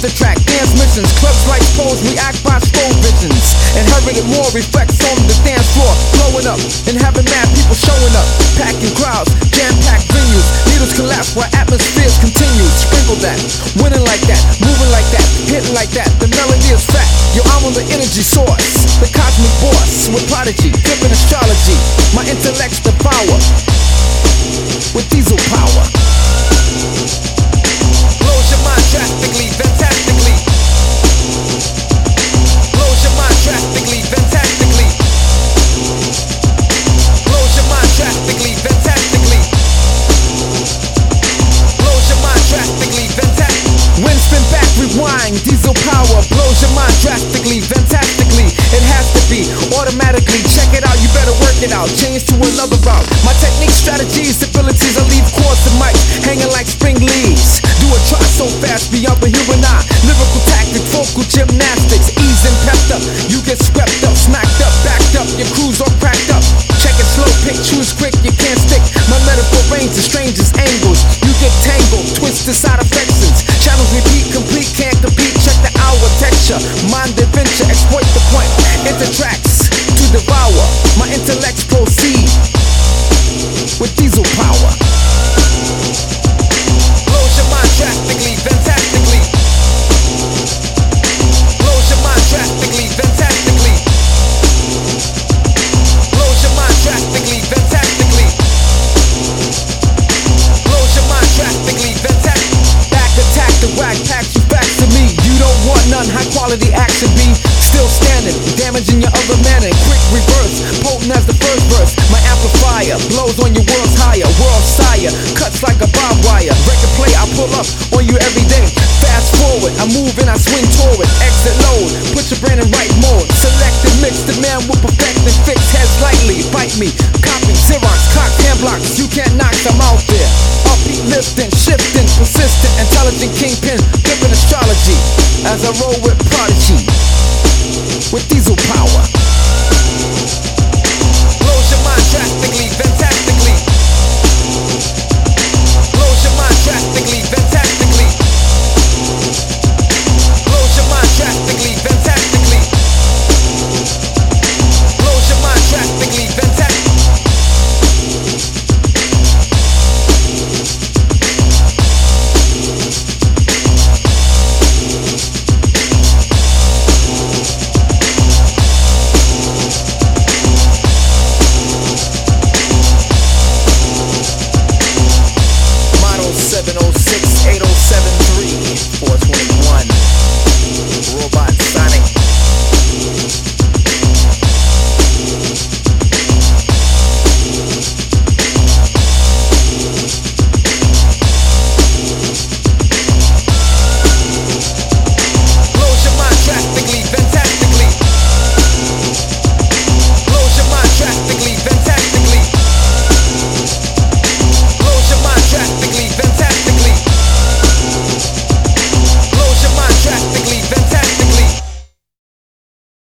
Intertrack, dance missions, clubs like pros, react by slow visions. Inherited more reflects on the dance floor, blowing up and having mad people showing up, packing crowds, jam-packed venues. Needles collapse while atmospheres continue. Sprinkle that, winning like that, moving like that, hitting like that. The melody is fat. Yo, I'm on the energy source, the cosmic boss with prodigy, flipping astrology. My intellect's the power with diesel power. Blows your mind drastically, fantastically. Blows your mind drastically, fantastically. Blows your mind drastically, fantastically. Blows your mind drastically, fantastically. Wind spin back, rewind, diesel power. Blows your mind drastically, fantastically. It has to be automatically. Check it out, you better work it out. Change to another route. My technique, strategies, abilities, I leave chords and mic hanging like spring leaves. Do a try so fast beyond the human eye. Lyrical tactics, vocal gymnastics, ease and pepped up. You get swept up, smacked up, backed up. Your crew's all cracked up. Check it slow, pick, choose quick. You can't stick. My metaphor range is strangest angles. You get tangled, twisted side affections. Channels repeat, complete, can't compete. Check the hour texture, mind adventure, exploit the point. Intertracks to devour. My intellects proceed with diesel power. Blows your mind drastically, fantastically. Blows your mind drastically, fantastically. Blows your mind drastically, fantastically. Blows your mind drastically, fantastically. Back attack, the whack packs you back to me. You don't want none, high quality action be still standing, damaging your other man in quick reverse, potent as the first verse. My amplifier blows on your world's higher, world sire, cuts like a barbed wire. Record play, I pull up on you every day. Fast forward, I move and I swing toward. Exit load, put your brain in right mode. Select and mix, the man will perfect and fix. Heads lightly, bite me, copy, Xerox, cock, hand blocks. You can't knock, I'm out there. Upbeat, lifting, shifting, persistent, intelligent kingpin, flipping astrology. As I roll with prodigy with diesel power.